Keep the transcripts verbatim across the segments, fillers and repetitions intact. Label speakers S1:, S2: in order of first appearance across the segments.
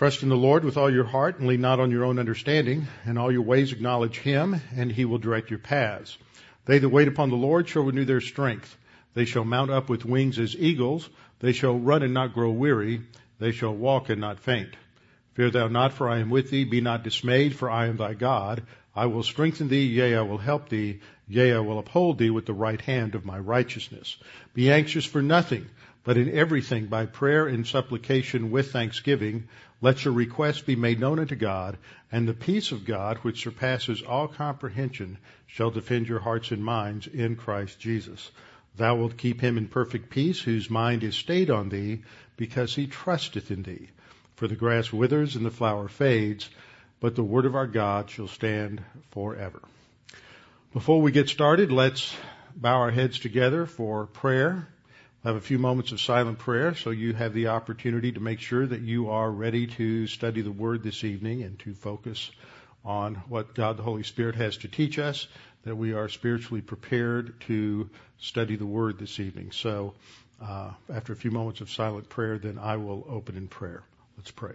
S1: Trust in the Lord with all your heart and lean not on your own understanding. In all your ways acknowledge Him, and He will direct your paths. They that wait upon the Lord shall renew their strength. They shall mount up with wings as eagles. They shall run and not grow weary. They shall walk and not faint. Fear thou not, for I am with thee. Be not dismayed, for I am thy God. I will strengthen thee, yea, I will help thee. Yea, I will uphold thee with the right hand of my righteousness. Be anxious for nothing, but in everything by prayer and supplication with thanksgiving, let your requests be made known unto God, and the peace of God, which surpasses all comprehension, shall defend your hearts and minds in Christ Jesus. Thou wilt keep him in perfect peace, whose mind is stayed on thee, because he trusteth in thee. For the grass withers and the flower fades, but the word of our God shall stand forever. Before we get started, let's bow our heads together for prayer. We'll have a few moments of silent prayer, so you have the opportunity to make sure that you are ready to study the Word this evening and to focus on what God the Holy Spirit has to teach us, that we are spiritually prepared to study the Word this evening. So uh, after a few moments of silent prayer, then I will open in prayer. Let's pray.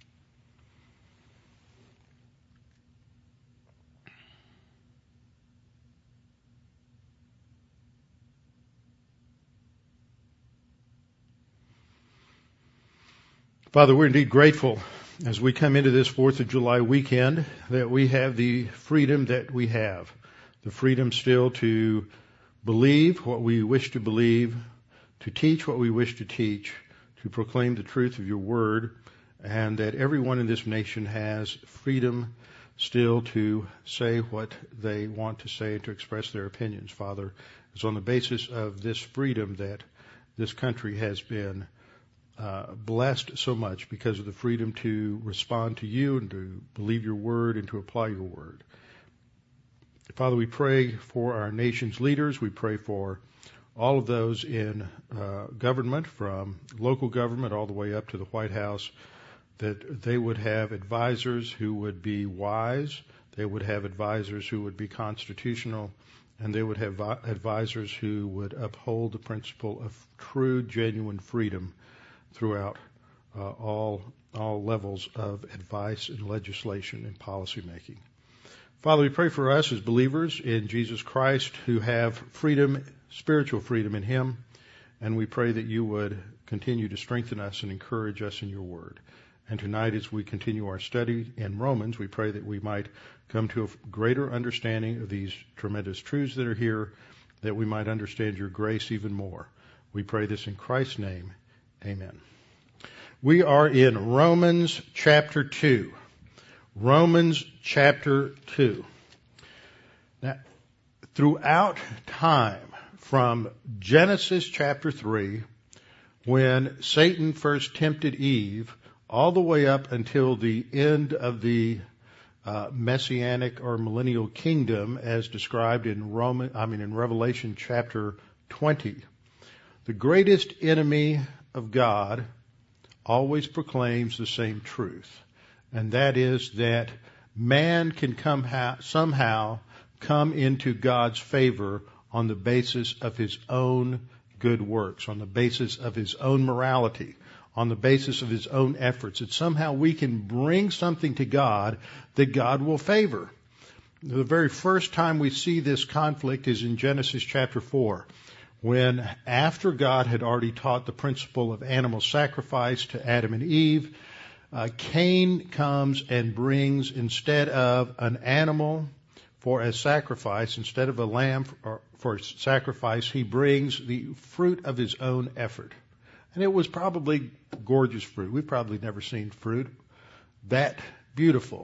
S1: Father, we're indeed grateful as we come into this fourth of July weekend that we have the freedom that we have. The freedom still to believe what we wish to believe, to teach what we wish to teach, to proclaim the truth of your word, and that everyone in this nation has freedom still to say what they want to say and to express their opinions. Father, it's on the basis of this freedom that this country has been Uh, blessed so much because of the freedom to respond to you and to believe your word and to apply your word. Father, we pray for our nation's leaders. We pray for all of those in uh, government, from local government all the way up to the White House, that they would have advisors who would be wise, they would have advisors who would be constitutional, and they would have advisors who would uphold the principle of true, genuine freedom throughout uh, all all levels of advice and legislation and policy making. Father, we pray for us as believers in Jesus Christ who have freedom, spiritual freedom in Him, and we pray that you would continue to strengthen us and encourage us in your word. And tonight, as we continue our study in Romans, we pray that we might come to a greater understanding of these tremendous truths that are here, that we might understand your grace even more. We pray this in Christ's name. Amen. We are in Romans chapter two. Romans chapter two. Now, throughout time, from Genesis chapter three, when Satan first tempted Eve, all the way up until the end of the uh, messianic or millennial kingdom, as described in Roman, I mean in Revelation chapter twenty, the greatest enemy of God always proclaims the same truth, and that is that man can come ha- somehow come into God's favor on the basis of his own good works, on the basis of his own morality, on the basis of his own efforts, that somehow we can bring something to God that God will favor. The very first time we see this conflict is in Genesis chapter four. When, after God had already taught the principle of animal sacrifice to Adam and Eve, uh, Cain comes and brings, instead of an animal for a sacrifice, instead of a lamb for, for sacrifice, he brings the fruit of his own effort. And it was probably gorgeous fruit. We've probably never seen fruit that beautiful.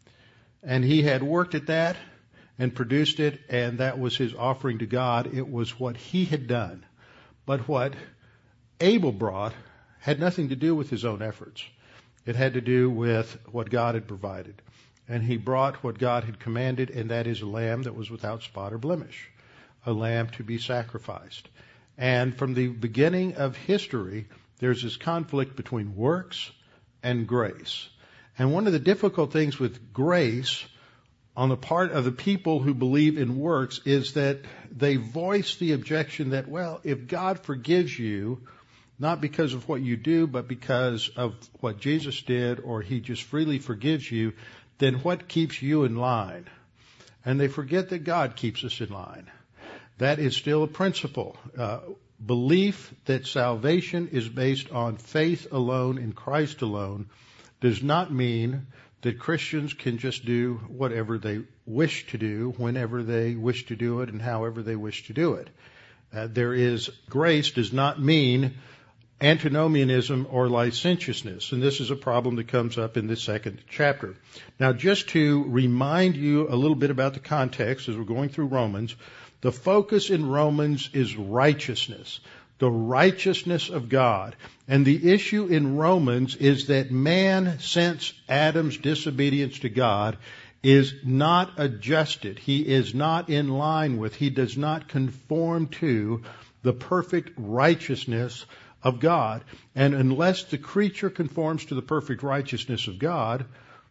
S1: And he had worked at that and produced it, and that was his offering to God. It was what he had done. But what Abel brought had nothing to do with his own efforts. It had to do with what God had provided. And he brought what God had commanded, and that is a lamb that was without spot or blemish, a lamb to be sacrificed. And from the beginning of history, there's this conflict between works and grace. And one of the difficult things with grace on the part of the people who believe in works is that they voice the objection that, well, if God forgives you, not because of what you do, but because of what Jesus did, or he just freely forgives you, then what keeps you in line? And they forget that God keeps us in line. That is still a principle. Uh, belief that salvation is based on faith alone in Christ alone does not mean that Christians can just do whatever they wish to do, whenever they wish to do it, and however they wish to do it. Uh, there is grace does not mean antinomianism or licentiousness, and this is a problem that comes up in this second chapter. Now, just to remind you a little bit about the context as we're going through Romans, the focus in Romans is righteousness, the righteousness of God. And the issue in Romans is that man, since Adam's disobedience to God, is not adjusted. He is not in line with, he does not conform to the perfect righteousness of God. And unless the creature conforms to the perfect righteousness of God,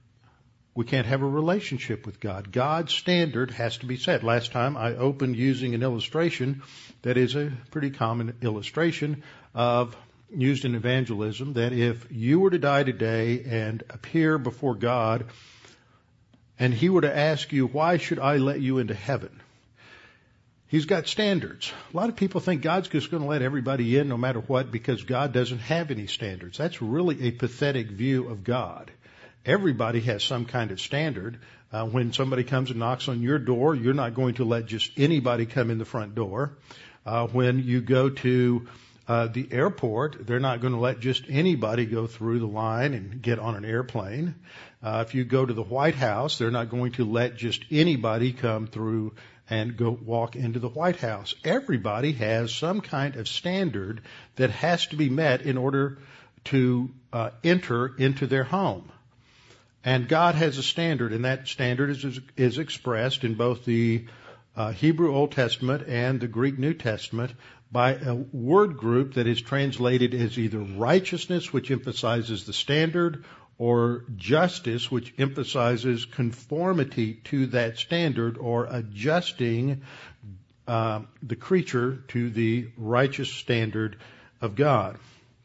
S1: we can't have a relationship with God. God's standard has to be set. Last time I opened using an illustration that is a pretty common illustration of used in evangelism, that if you were to die today and appear before God and he were to ask you, why should I let you into heaven? He's got standards. A lot of people think God's just going to let everybody in no matter what because God doesn't have any standards. That's really a pathetic view of God. Everybody has some kind of standard. Uh, when somebody comes and knocks on your door, you're not going to let just anybody come in the front door. Uh, when you go to uh, the airport, they're not going to let just anybody go through the line and get on an airplane. Uh, if you go to the White House, they're not going to let just anybody come through and go walk into the White House. Everybody has some kind of standard that has to be met in order to uh, enter into their home. And God has a standard, and that standard is, is, is expressed in both the uh, Hebrew Old Testament and the Greek New Testament by a word group that is translated as either righteousness, which emphasizes the standard, or justice, which emphasizes conformity to that standard, or adjusting uh, the creature to the righteous standard of God.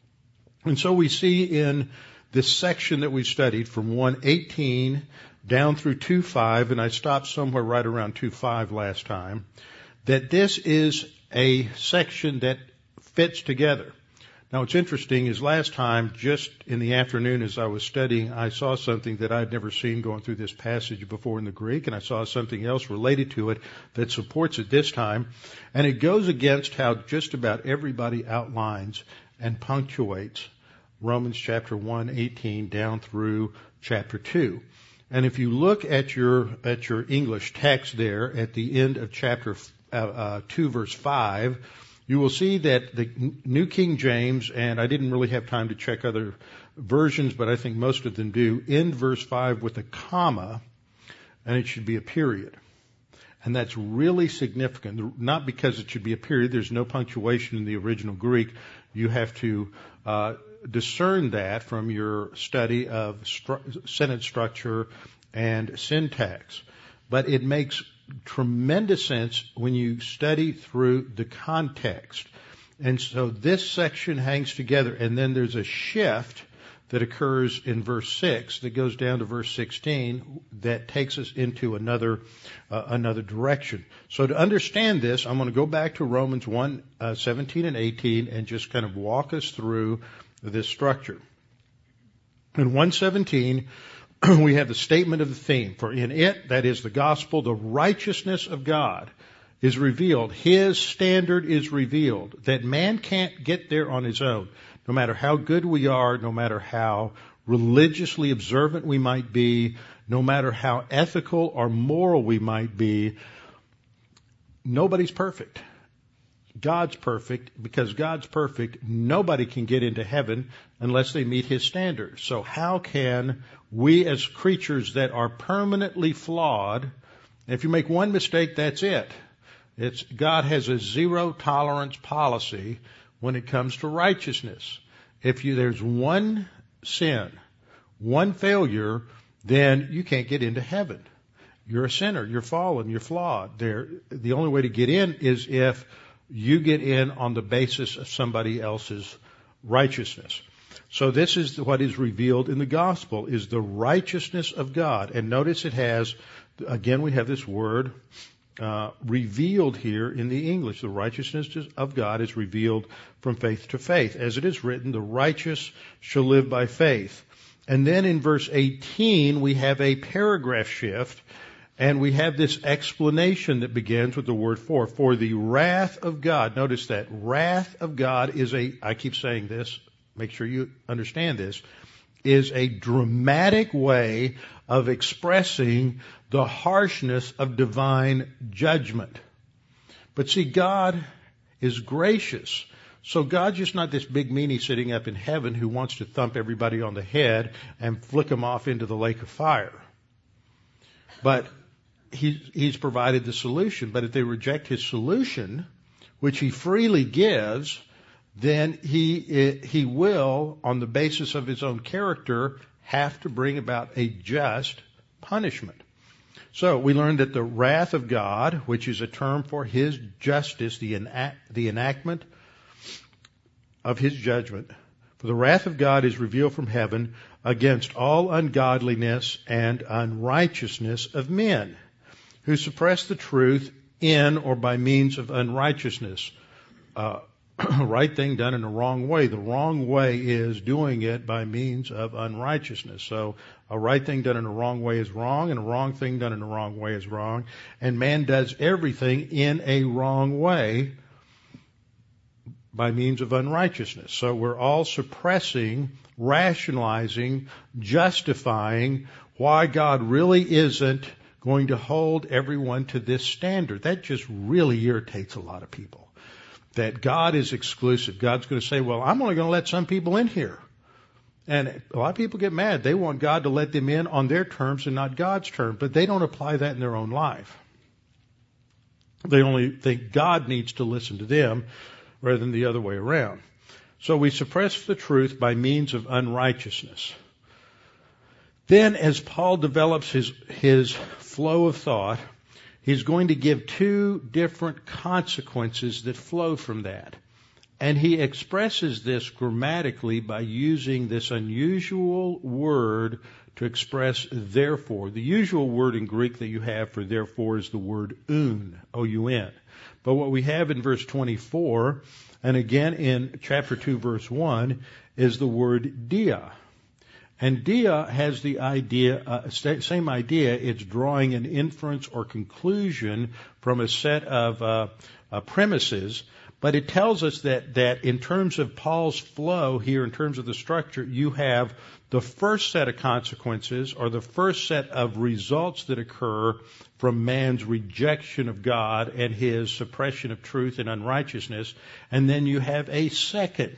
S1: And so we see in this section that we studied from one eighteen down through two five, and I stopped somewhere right around two five last time, that this is a section that fits together. Now, what's interesting is last time, just in the afternoon as I was studying, I saw something that I'd never seen going through this passage before in the Greek, and I saw something else related to it that supports it this time. And it goes against how just about everybody outlines and punctuates Romans chapter one eighteen down through chapter two. And if you look at your at your English text there at the end of chapter uh, uh, two, verse five, you will see that the New King James, and I didn't really have time to check other versions, but I think most of them do, end verse five with a comma, and it should be a period. And that's really significant, not because it should be a period. There's no punctuation in the original Greek. You have to uh, discern that from your study of stru- sentence structure and syntax. But it makes tremendous sense when you study through the context. And so this section hangs together, and then there's a shift that occurs in verse six that goes down to verse sixteen that takes us into another uh, another direction. So to understand this, I'm going to go back to Romans one, uh, seventeen and eighteen and just kind of walk us through this structure. In one seventeen, we have the statement of the theme. For in it, that is the gospel, the righteousness of God is revealed. His standard is revealed. That man can't get there on his own. No matter how good we are, no matter how religiously observant we might be, no matter how ethical or moral we might be, nobody's perfect. God's perfect. Because God's perfect, nobody can get into heaven unless they meet His standards. So how can we as creatures that are permanently flawed, if you make one mistake, that's it. It's God has a zero tolerance policy when it comes to righteousness. If you there's one sin, one failure, then you can't get into heaven. You're a sinner. You're fallen. You're flawed. There, the only way to get in is if you get in on the basis of somebody else's righteousness. So this is what is revealed in the gospel, is the righteousness of God. And notice it has, again, we have this word uh, revealed here in the English. The righteousness of God is revealed from faith to faith. As it is written, the righteous shall live by faith. And then in verse eighteen, we have a paragraph shift, and we have this explanation that begins with the word for. For the wrath of God, notice that, wrath of God is a, I keep saying this, make sure you understand this, is a dramatic way of expressing the harshness of divine judgment. But see, God is gracious. So God's just not this big meanie sitting up in heaven who wants to thump everybody on the head and flick them off into the lake of fire. But he, He's provided the solution. But if they reject His solution, which He freely gives, then he he will, on the basis of his own character, have to bring about a just punishment. So we learned that the wrath of God, which is a term for His justice, the enact, the enactment of His judgment, for the wrath of God is revealed from heaven against all ungodliness and unrighteousness of men, who suppress the truth in or by means of unrighteousness. Uh, right thing done in the wrong way. The wrong way is doing it by means of unrighteousness. So a right thing done in the wrong way is wrong, and a wrong thing done in the wrong way is wrong. And man does everything in a wrong way by means of unrighteousness. So we're all suppressing, rationalizing, justifying why God really isn't going to hold everyone to this standard. That just really irritates a lot of people. That God is exclusive. God's going to say, well, I'm only going to let some people in here. And a lot of people get mad. They want God to let them in on their terms and not God's terms. But they don't apply that in their own life. They only think God needs to listen to them rather than the other way around. So we suppress the truth by means of unrighteousness. Then as Paul develops his, his flow of thought, he's going to give two different consequences that flow from that. And he expresses this grammatically by using this unusual word to express therefore. The usual word in Greek that you have for therefore is the word un, O U N. But what we have in verse twenty-four, and again in chapter two, verse one, is the word dia. And dia has the idea, uh, same idea, it's drawing an inference or conclusion from a set of uh, uh, premises, but it tells us that, that in terms of Paul's flow here, in terms of the structure, you have the first set of consequences or the first set of results that occur from man's rejection of God and his suppression of truth and unrighteousness, and then you have a second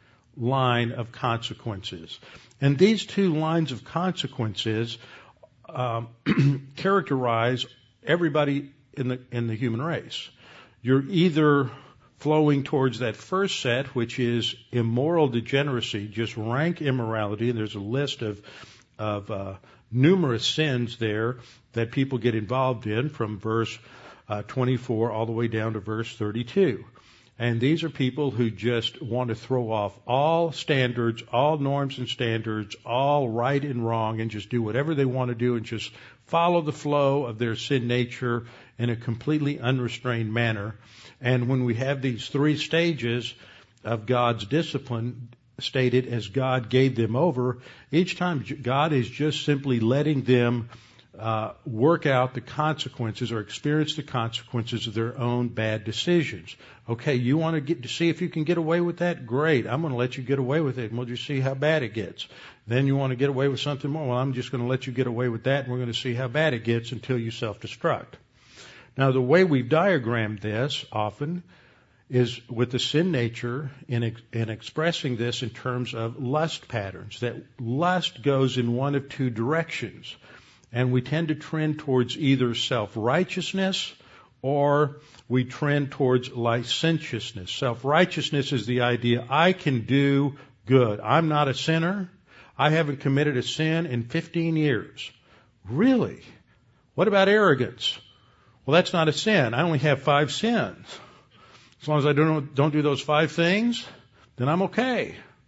S1: line of consequences. And these two lines of consequences um, characterize everybody in the in the human race. You're either flowing towards that first set, which is immoral degeneracy, just rank immorality, and there's a list of of uh, numerous sins there that people get involved in from verse uh, twenty-four all the way down to verse thirty-two. And these are people who just want to throw off all standards, all norms and standards, all right and wrong, and just do whatever they want to do and just follow the flow of their sin nature in a completely unrestrained manner. And when we have these three stages of God's discipline stated as God gave them over, each time God is just simply letting them Uh, work out the consequences or experience the consequences of their own bad decisions. Okay, you want to get to see if you can get away with that? Great. I'm going to let you get away with it, and we'll just see how bad it gets. Then you want to get away with something more? Well, I'm just going to let you get away with that, and we're going to see how bad it gets until you self-destruct. Now, the way we've diagrammed this often is with the sin nature in, in expressing this in terms of lust patterns, that lust goes in one of two directions. And we tend to trend towards either self-righteousness or we trend towards licentiousness. Self-righteousness is the idea, I can do good. I'm not a sinner. I haven't committed a sin in fifteen years. Really? What about arrogance? Well, that's not a sin. I only have five sins. As long as I don't, don't do those five things, then I'm okay.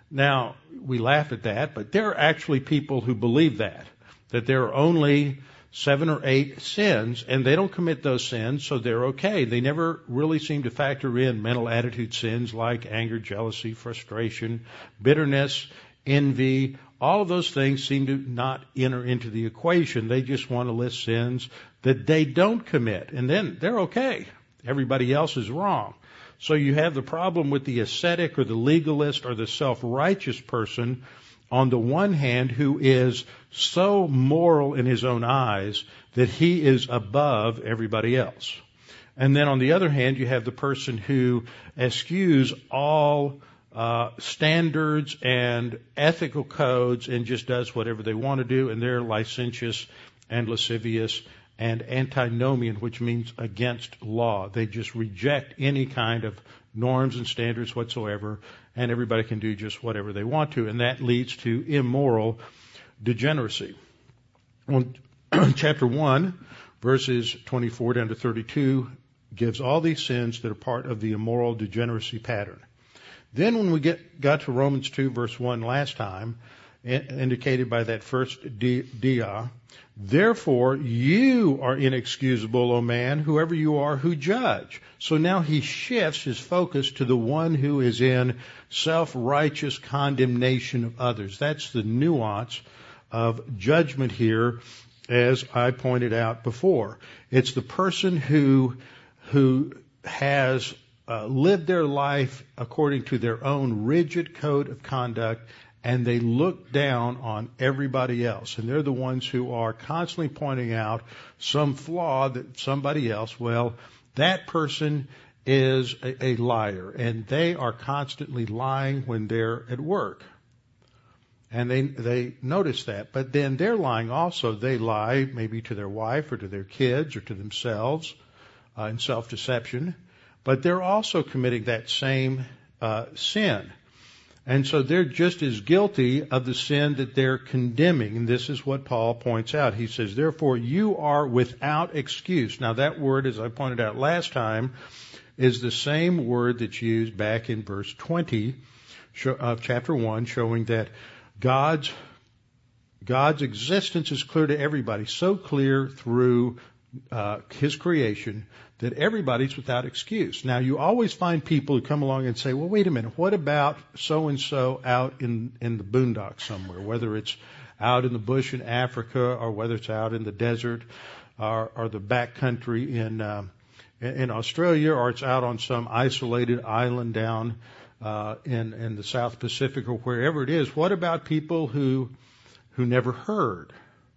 S1: Now, we laugh at that, but there are actually people who believe that, that there are only seven or eight sins, and they don't commit those sins, so they're okay. They never really seem to factor in mental attitude sins like anger, jealousy, frustration, bitterness, envy. All of those things seem to not enter into the equation. They just want to list sins that they don't commit, and then they're okay. Everybody else is wrong. So you have the problem with the ascetic or the legalist or the self-righteous person on the one hand who is so moral in his own eyes that he is above everybody else. And then on the other hand, you have the person who eschews all uh standards and ethical codes and just does whatever they want to do, and they're licentious and lascivious and antinomian, which means against law. They just reject any kind of norms and standards whatsoever, and everybody can do just whatever they want to, and that leads to immoral degeneracy. Well, chapter one, verses twenty-four down to thirty-two, gives all these sins that are part of the immoral degeneracy pattern. Then when we get got to Romans two, verse one last time, indicated by that first dia, therefore you are inexcusable, O man, whoever you are who judge. So now he shifts his focus to the one who is in self-righteous condemnation of others. That's the nuance of judgment here, as I pointed out before. It's the person who who has uh, lived their life according to their own rigid code of conduct, and they look down on everybody else. And they're the ones who are constantly pointing out some flaw that somebody else, well, that person is a, a liar, and they are constantly lying when they're at work. And they they notice that. But then they're lying also. They lie maybe to their wife or to their kids or to themselves uh, in self-deception. But they're also committing that same uh, sin. And so they're just as guilty of the sin that they're condemning. And this is what Paul points out. He says, therefore, you are without excuse. Now, that word, as I pointed out last time, is the same word that's used back in verse twenty of chapter one, showing that God's God's existence is clear to everybody, so clear through uh, His creation that everybody's without excuse. Now, you always find people who come along and say, well, wait a minute, what about so-and-so out in, in the boondocks somewhere, whether it's out in the bush in Africa or whether it's out in the desert or, or the back country in, uh, in Australia, or it's out on some isolated island down uh, in, in the South Pacific or wherever it is. What about people who who never heard?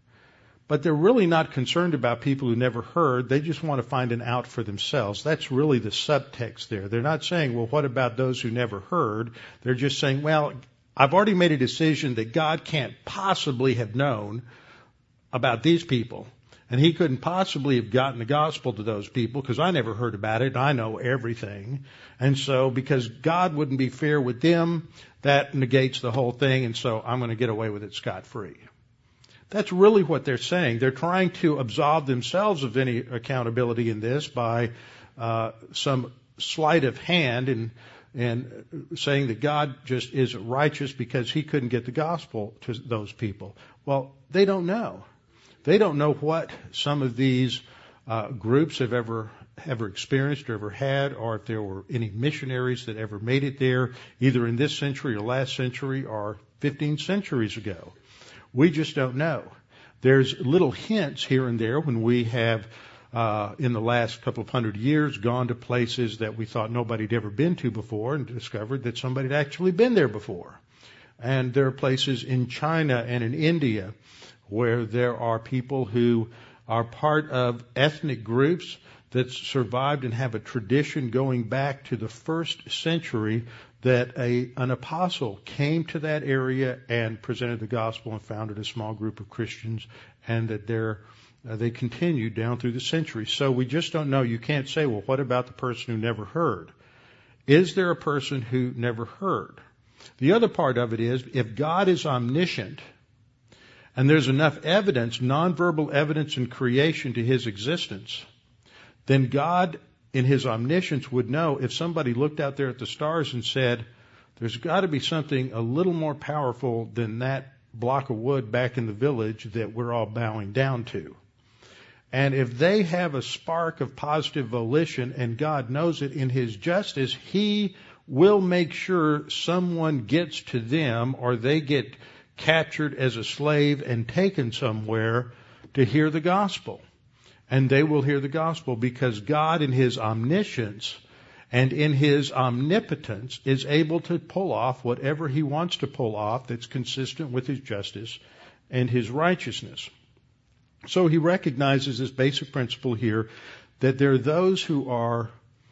S1: But they're really not concerned about people who never heard. They just want to find an out for themselves. That's really the subtext there. They're not saying, well, what about those who never heard? They're just saying, well, I've already made a decision that God can't possibly have known about these people. And He couldn't possibly have gotten the gospel to those people because I never heard about it. I know everything. And so because God wouldn't be fair with them, that negates the whole thing. And so I'm going to get away with it scot-free. That's really what they're saying. They're trying to absolve themselves of any accountability in this by uh, some sleight of hand and and saying that God just is righteous because He couldn't get the gospel to those people. Well, they don't know. They don't know what some of these uh, groups have ever ever experienced or ever had, or if there were any missionaries that ever made it there, either in this century or last century or fifteen centuries ago. We just don't know. There's little hints here and there when we have, uh, in the last couple of hundred years, gone to places that we thought nobody had ever been to before and discovered that somebody had actually been there before. And there are places in China and in India where there are people who are part of ethnic groups that survived and have a tradition going back to the first century that a an apostle came to that area and presented the gospel and founded a small group of Christians, and that they're, uh, they continued down through the centuries. So we just don't know. You can't say, well, what about the person who never heard? Is there a person who never heard? The other part of it is, if God is omniscient, and there's enough evidence, nonverbal evidence in creation to His existence, then God in His omniscience would know if somebody looked out there at the stars and said, There's got to be something a little more powerful than that block of wood back in the village that we're all bowing down to. And if they have a spark of positive volition, and God knows it in His justice, He will make sure someone gets to them, or they get captured as a slave and taken somewhere to hear the gospel. And they will hear the gospel because God in His omniscience and in His omnipotence is able to pull off whatever He wants to pull off that's consistent with His justice and His righteousness. So He recognizes this basic principle here, that there are those who are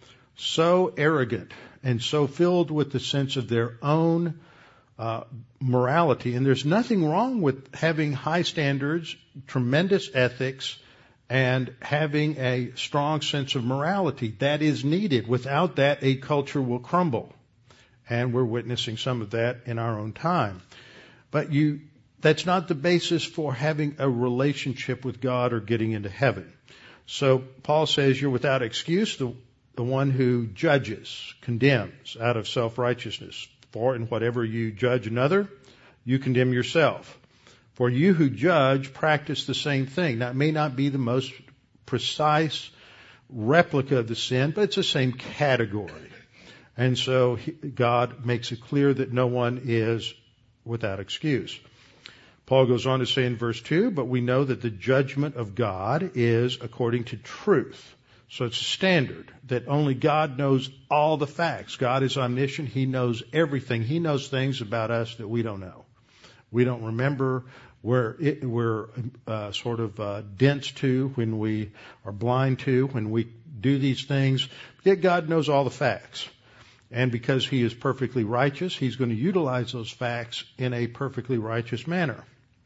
S1: so arrogant and so filled with the sense of their own uh, morality. And there's nothing wrong with having high standards, tremendous ethics, and having a strong sense of morality. That is needed. Without that, a culture will crumble. And we're witnessing some of that in our own time. But you, that's not the basis for having a relationship with God or getting into heaven. So Paul says you're without excuse, the, the one who judges, condemns out of self-righteousness. For in whatever you judge another, you condemn yourself. For you who judge practice the same thing. Now, it may not be the most precise replica of the sin, but it's the same category. And so he, God makes it clear that no one is without excuse. Paul goes on to say in verse two, but we know that the judgment of God is according to truth. So it's a standard that only God knows all the facts. God is omniscient. He knows everything. He knows things about us that we don't know. We don't remember. We're, it, we're uh, sort of uh, dense to when we are blind to, when we do these things. Yet God knows all the facts. And because He is perfectly righteous, He's going to utilize those facts in a perfectly righteous manner.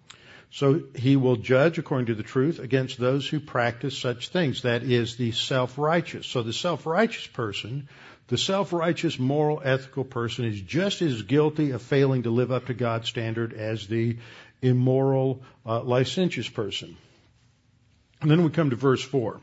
S1: So He will judge according to the truth against those who practice such things. That is the self-righteous. So the self-righteous person, the self-righteous, moral, ethical person is just as guilty of failing to live up to God's standard as the immoral, uh, licentious person. And then we come to verse four.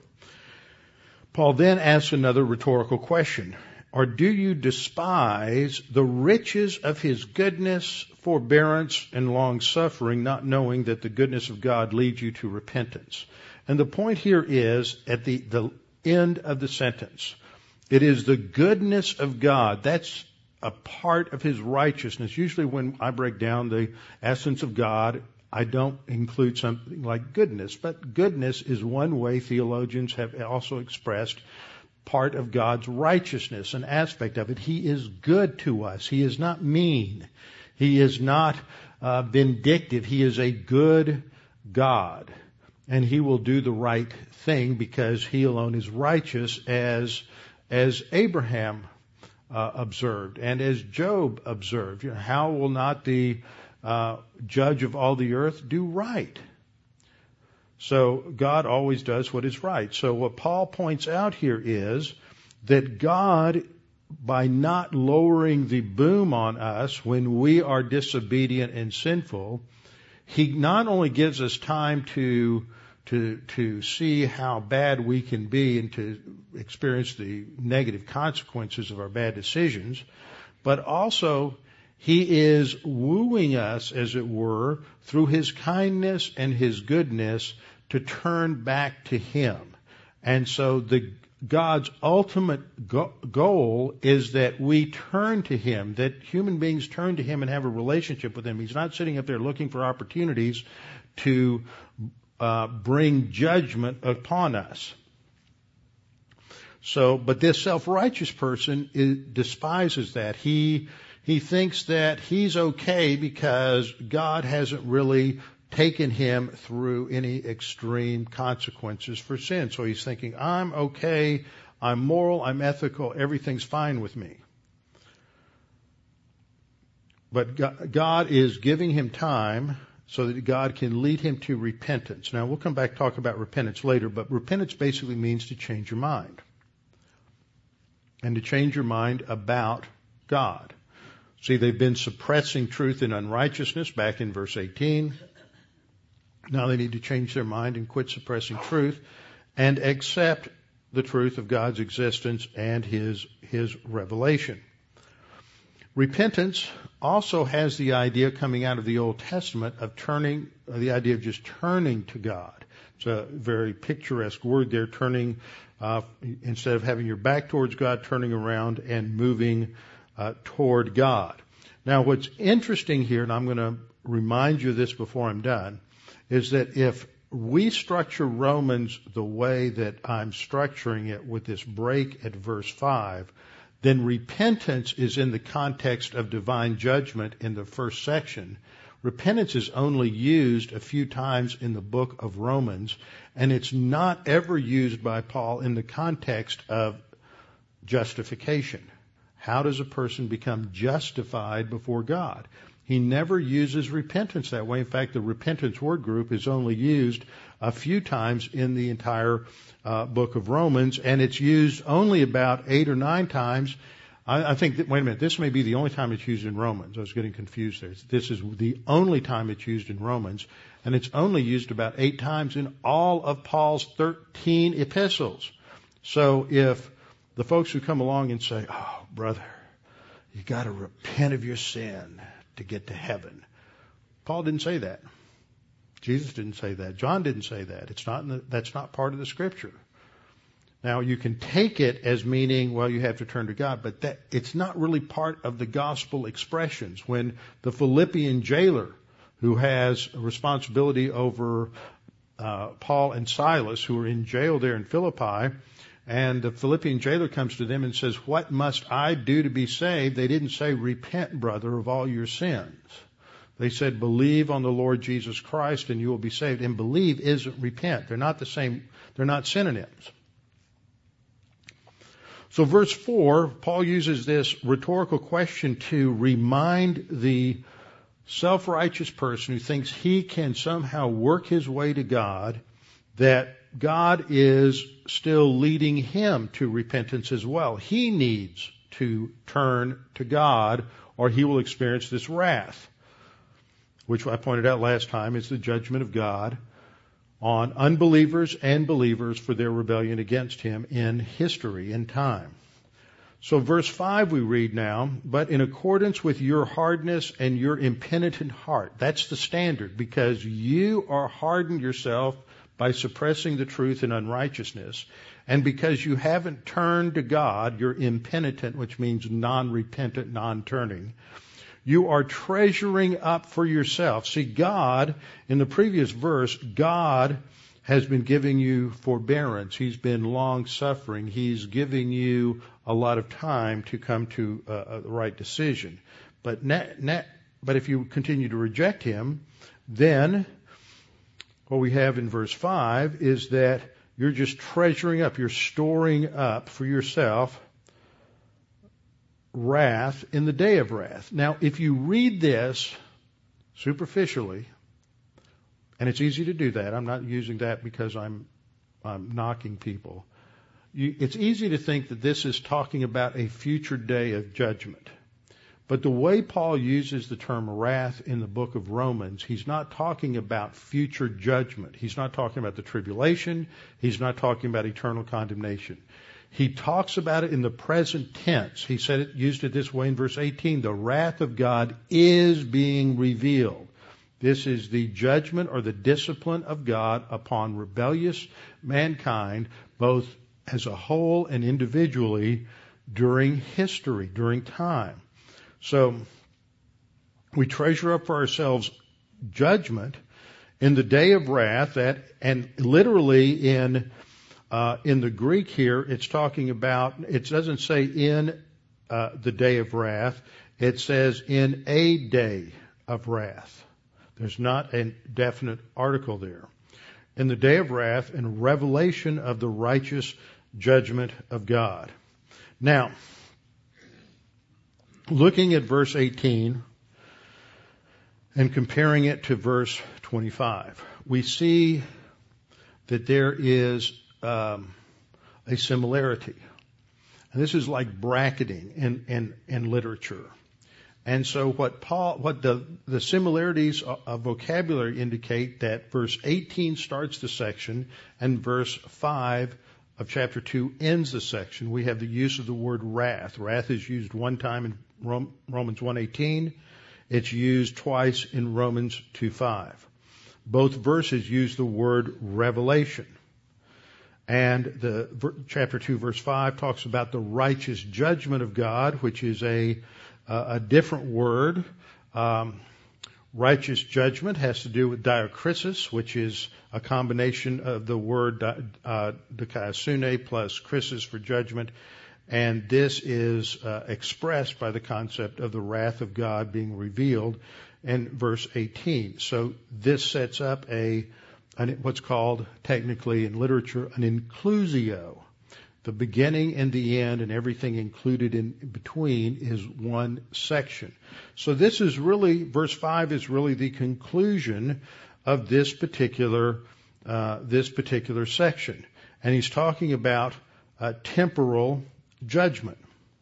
S1: Paul then asks another rhetorical question. Or do you despise the riches of His goodness, forbearance, and long-suffering, not knowing that the goodness of God leads you to repentance? And the point here is, at the, the end of the sentence, it is the goodness of God. That's a part of His righteousness. Usually when I break down the essence of God, I don't include something like goodness. But goodness is one way theologians have also expressed part of God's righteousness, an aspect of it. He is good to us. He is not mean. He is not uh, vindictive. He is a good God. And He will do the right thing because He alone is righteous, as as Abraham uh, observed and as Job observed. You know, how will not the uh, judge of all the earth do right? So God always does what is right. So what Paul points out here is that God, by not lowering the boom on us when we are disobedient and sinful, He not only gives us time to to to see how bad we can be and to experience the negative consequences of our bad decisions, but also He is wooing us, as it were, through His kindness and His goodness to turn back to Him. And so the God's ultimate go- goal is that we turn to Him, that human beings turn to Him and have a relationship with Him. He's not sitting up there looking for opportunities to uh, bring judgment upon us. So, but this self-righteous person is, despises that. He he thinks that he's okay because God hasn't really taken him through any extreme consequences for sin. So he's thinking, I'm okay, I'm moral, I'm ethical, everything's fine with me. But God is giving him time so that God can lead him to repentance. Now, we'll come back and talk about repentance later, but repentance basically means to change your mind. And to change your mind about God. See, they've been suppressing truth in unrighteousness back in verse eighteen. Now they need to change their mind and quit suppressing truth and accept the truth of God's existence and His, His revelation. Repentance also has the idea coming out of the Old Testament of turning, uh, the idea of just turning to God. It's a very picturesque word there, turning, uh, instead of having your back towards God, turning around and moving uh, toward God. Now, what's interesting here, and I'm going to remind you of this before I'm done, is that if we structure Romans the way that I'm structuring it with this break at verse five, then repentance is in the context of divine judgment in the first section. Repentance is only used a few times in the book of Romans, and it's not ever used by Paul in the context of justification. How does a person become justified before God? He never uses repentance that way. In fact, the repentance word group is only used a few times in the entire uh, book of Romans, and it's used only about eight or nine times. I, I think that, wait a minute, this may be the only time it's used in Romans. I was getting confused there. This is the only time it's used in Romans, and it's only used about eight times in all of Paul's thirteen epistles. So if the folks who come along and say, oh, brother, you got to repent of your sin to get to heaven. Paul didn't say that. Jesus didn't say that. John didn't say that. It's not in the, that's not part of the scripture. Now you can take it as meaning, well, you have to turn to God, but that it's not really part of the gospel expressions. When the Philippian jailer, who has a responsibility over uh, Paul and Silas, who are in jail there in Philippi, and the Philippian jailer comes to them and says, what must I do to be saved? They didn't say, repent, brother, of all your sins. They said, believe on the Lord Jesus Christ and you will be saved. And believe isn't repent. They're not the same. They're not synonyms. So verse four, Paul uses this rhetorical question to remind the self-righteous person who thinks he can somehow work his way to God that God is still leading him to repentance as well. He needs to turn to God or he will experience this wrath, which I pointed out last time is the judgment of God on unbelievers and believers for their rebellion against him in history, in time. So verse five we read now, but in accordance with your hardness and your impenitent heart. That's the standard, because you are hardened yourself by suppressing the truth in unrighteousness, and because you haven't turned to God, you're impenitent, which means non-repentant, non-turning. You are treasuring up for yourself. See, God, in the previous verse, God has been giving you forbearance. He's been long-suffering. He's giving you a lot of time to come to a, a right decision. But, na- na- but if you continue to reject Him, then what we have in verse five is that you're just treasuring up, you're storing up for yourself wrath in the day of wrath. Now, if you read this superficially, and it's easy to do that, I'm not using that because I'm, I'm knocking people. You, it's easy to think that this is talking about a future day of judgment. But the way Paul uses the term wrath in the book of Romans, he's not talking about future judgment. He's not talking about the tribulation. He's not talking about eternal condemnation. He talks about it in the present tense. He said it, used it this way in verse eighteen. The wrath of God is being revealed. This is the judgment or the discipline of God upon rebellious mankind, both as a whole and individually during history, during time. So we treasure up for ourselves judgment in the day of wrath, that, and literally in uh, in the Greek here, it's talking about, it doesn't say in uh, the day of wrath, it says in a day of wrath. There's not a definite article there. In the day of wrath and revelation of the righteous judgment of God. Now, looking at verse eighteen and comparing it to verse twenty-five, we see that there is um, a similarity. And this is like bracketing in, in, in literature. And so what Paul, what the, the similarities of vocabulary indicate that verse eighteen starts the section and verse five of chapter two ends the section, we have the use of the word wrath. Wrath is used one time in Romans one eighteen. It's used twice in Romans two five. Both verses use the word revelation. And the chapter two verse five talks about the righteous judgment of God, which is a uh, a different word. Um, righteous judgment has to do with diakrisis, which is a combination of the word uh, dikaiosune plus krisis for judgment. And this is uh, expressed by the concept of the wrath of God being revealed in verse eighteen. So this sets up a an, what's called technically in literature an inclusio. The beginning and the end and everything included in between is one section. So this is really, verse five is really the conclusion of this particular uh, this particular section. And he's talking about uh, temporal judgment.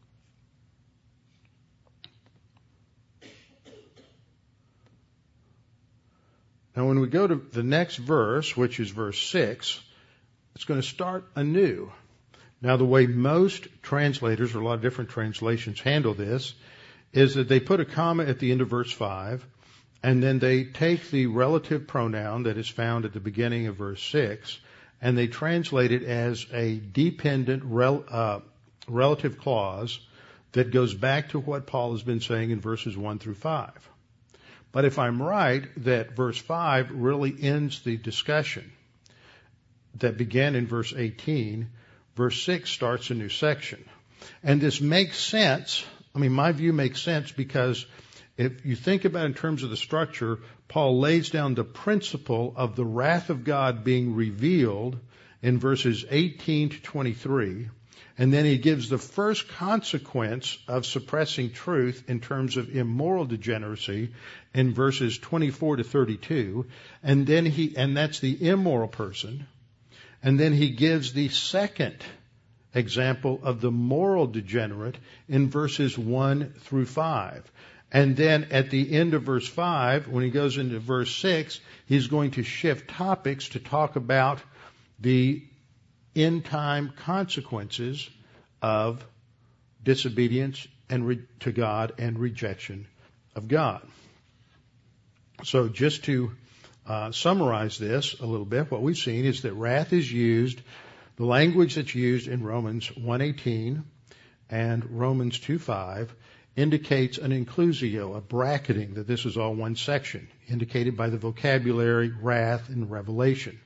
S1: Now when we go to the next verse, which is verse six, it's going to start anew. Now the way most translators, or a lot of different translations, handle this is that they put a comma at the end of verse five, and then they take the relative pronoun that is found at the beginning of verse six, and they translate it as a dependent rel, uh, relative clause that goes back to what Paul has been saying in verses one through five. But if I'm right that verse five really ends the discussion that began in verse eighteen, verse six starts a new section. And this makes sense. I mean, my view makes sense because if you think about it in terms of the structure, Paul lays down the principle of the wrath of God being revealed in verses eighteen to twenty-three. And then he gives the first consequence of suppressing truth in terms of immoral degeneracy in verses twenty-four to thirty-two. And then he, and that's the immoral person. And then he gives the second example of the moral degenerate in verses one through five. And then at the end of verse five, when he goes into verse six, he's going to shift topics to talk about the end-time consequences of disobedience and re- to God and rejection of God. So just to uh, summarize this a little bit, what we've seen is that wrath is used, the language that's used in Romans one eighteen and Romans two five indicates an inclusio, a bracketing, that this is all one section, indicated by the vocabulary wrath and revelation.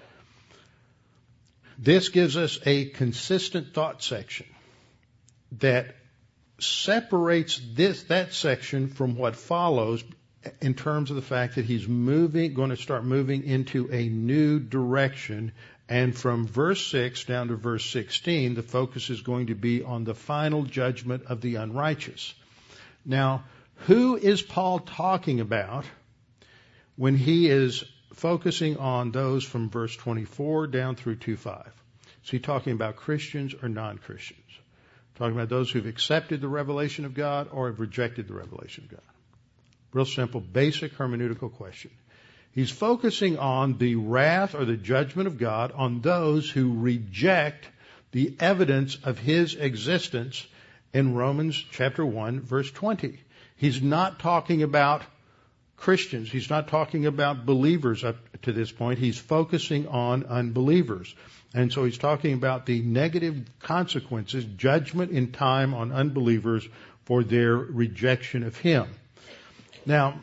S1: This gives us a consistent thought section that separates this that section from what follows in terms of the fact that he's moving, going to start moving into a new direction. And from verse six down to verse sixteen, the focus is going to be on the final judgment of the unrighteous. Now, who is Paul talking about when he is focusing on those from verse twenty-four down through two five? Is he talking about Christians or non-Christians? Talking about those who've accepted the revelation of God or have rejected the revelation of God? Real simple, basic hermeneutical question. He's focusing on the wrath or the judgment of God on those who reject the evidence of his existence in Romans chapter one, verse twenty. He's not talking about Christians. He's not talking about believers up to this point. He's focusing on unbelievers. And so he's talking about the negative consequences, judgment in time on unbelievers for their rejection of him. Now,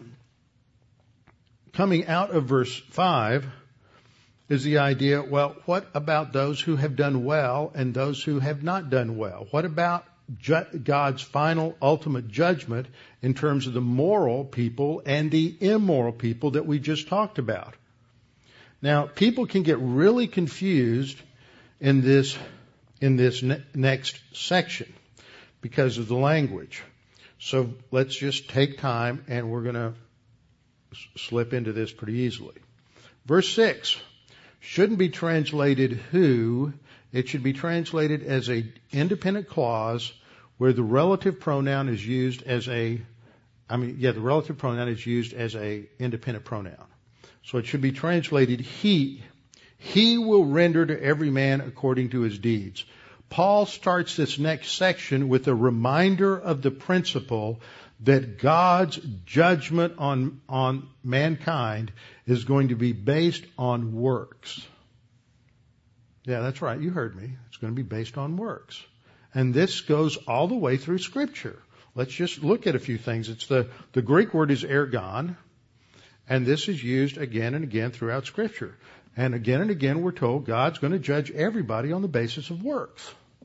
S1: coming out of verse five is the idea, well, what about those who have done well and those who have not done well? What about ju- God's final ultimate judgment in terms of the moral people and the immoral people that we just talked about? Now, people can get really confused in this in this ne- next section because of the language. So let's just take time and we're going to s- slip into this pretty easily. Verse six shouldn't be translated who. It should be translated as a independent clause where the relative pronoun is used as a, I mean, yeah, the relative pronoun is used as a independent pronoun. So it should be translated he. He will render to every man according to his deeds. Paul starts this next section with a reminder of the principle that God's judgment on, on mankind is going to be based on works. Yeah, that's right. You heard me. It's going to be based on works. And this goes all the way through Scripture. Let's just look at a few things. It's the, the Greek word is ergon, and this is used again and again throughout Scripture. And again and again we're told God's going to judge everybody on the basis of works.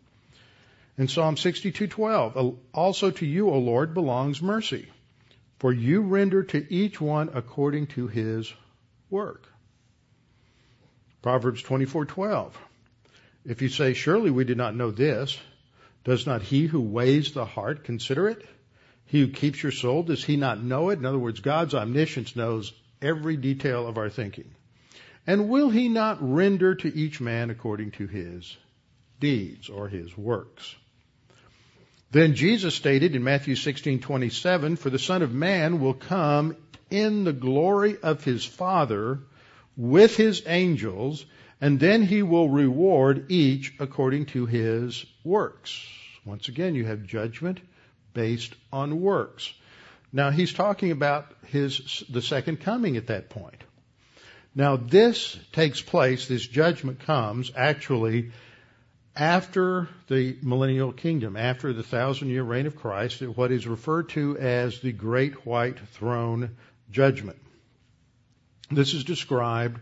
S1: In Psalm sixty-two twelve, also to you, O Lord, belongs mercy, for you render to each one according to his work. Proverbs twenty-four twelve, if you say, surely we did not know this, does not he who weighs the heart consider it? He who keeps your soul, does he not know it? In other words, God's omniscience knows every detail of our thinking. And will he not render to each man according to his deeds or his works? Then Jesus stated in Matthew sixteen twenty-seven, for the Son of Man will come in the glory of his Father with his angels, and then he will reward each according to his works. Once again, you have judgment based on works. Now, he's talking about his the second coming at that point. Now, this takes place, this judgment comes actually after the millennial kingdom, after the thousand-year reign of Christ, at what is referred to as the Great White Throne Judgment. This is described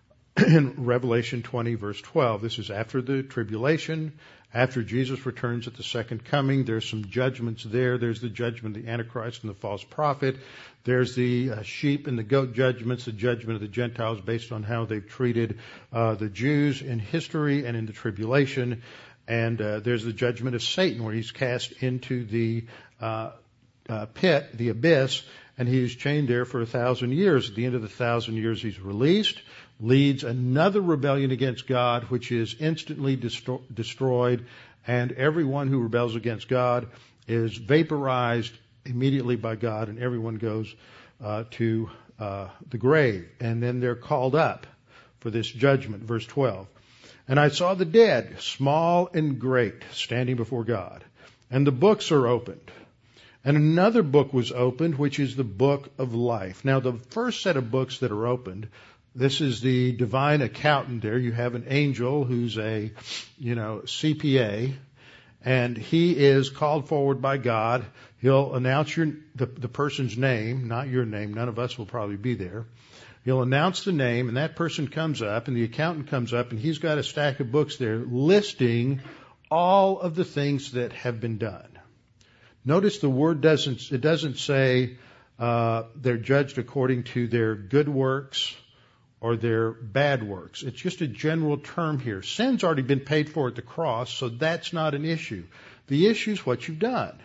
S1: in Revelation twenty, verse twelve. This is after the tribulation, after Jesus returns at the second coming. There's some judgments there. There's the judgment of the Antichrist and the false prophet. There's the uh, sheep and the goat judgments, the judgment of the Gentiles based on how they've treated uh, the Jews in history and in the tribulation. And uh, there's the judgment of Satan, where he's cast into the uh, uh, pit, the abyss, and he is chained there for a thousand years. At the end of the thousand years, he's released, leads another rebellion against God, which is instantly destro- destroyed, and everyone who rebels against God is vaporized immediately by God, and everyone goes uh, to uh, the grave. And then they're called up for this judgment, verse twelve. And I saw the dead, small and great, standing before God, and the books are opened. And another book was opened, which is the book of life. Now, the first set of books that are opened, this is the divine accountant there. You have an angel who's a, you know, C P A, and he is called forward by God. He'll announce your the, the person's name, not your name. None of us will probably be there. He'll announce the name, and that person comes up, and the accountant comes up, and he's got a stack of books there listing all of the things that have been done. Notice the word doesn't, it doesn't say uh, they're judged according to their good works or their bad works. It's just a general term here. Sin's already been paid for at the cross, so that's not an issue. The issue is what you've done.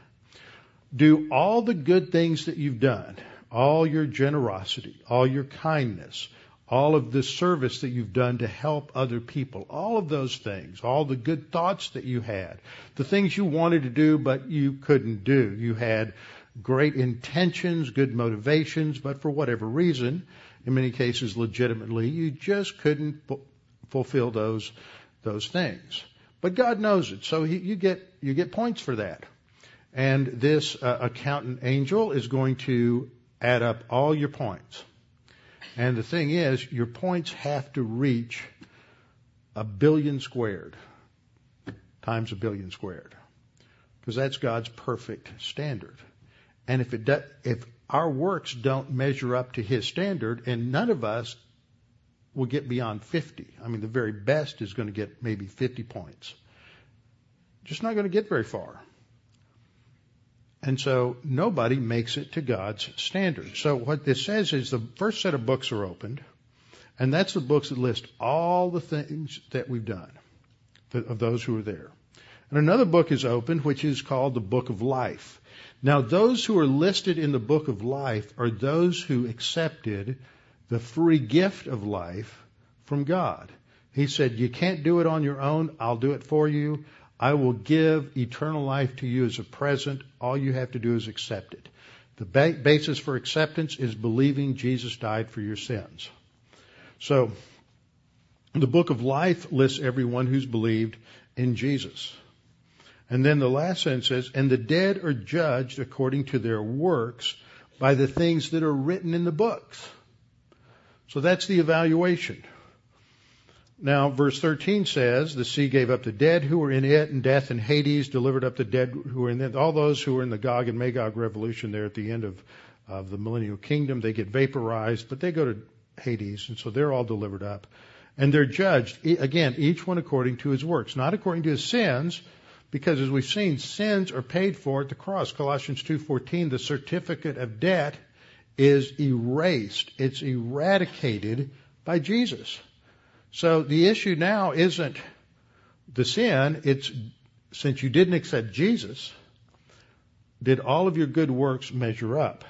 S1: Do all the good things that you've done, all your generosity, all your kindness, all of the service that you've done to help other people, all of those things, all the good thoughts that you had, the things you wanted to do but you couldn't do. You had great intentions, good motivations, but for whatever reason, in many cases legitimately, you just couldn't f- fulfill those those things. But God knows it, so he, you get you get points for that. And this uh, accountant angel is going to add up all your points. And the thing is, your points have to reach a billion squared times a billion squared, because that's God's perfect standard. And if it do, if our works don't measure up to His standard, and none of us will get beyond fifty. I mean, the very best is going to get maybe fifty points. Just not going to get very far. And so nobody makes it to God's standard. So what this says is the first set of books are opened, and that's the books that list all the things that we've done of those who are there. And another book is opened, which is called the Book of Life. Now, those who are listed in the Book of Life are those who accepted the free gift of life from God. He said, you can't do it on your own. I'll do it for you. I will give eternal life to you as a present. All you have to do is accept it. The ba- basis for acceptance is believing Jesus died for your sins. So The book of life lists everyone who's believed in Jesus. And then the last sentence says, and the dead are judged according to their works by the things that are written in the books. So that's the evaluation. Now, verse thirteen says, the sea gave up the dead who were in it, and death and Hades delivered up the dead who were in it. All those who were in the Gog and Magog revolution there at the end of, of the millennial kingdom, they get vaporized, but they go to Hades, and so they're all delivered up. And they're judged, again, each one according to his works, not according to his sins, because as we've seen, sins are paid for at the cross. Colossians two fourteen, the certificate of debt is erased. It's eradicated by Jesus. So the issue now isn't the sin, it's since you didn't accept Jesus, did all of your good works measure up?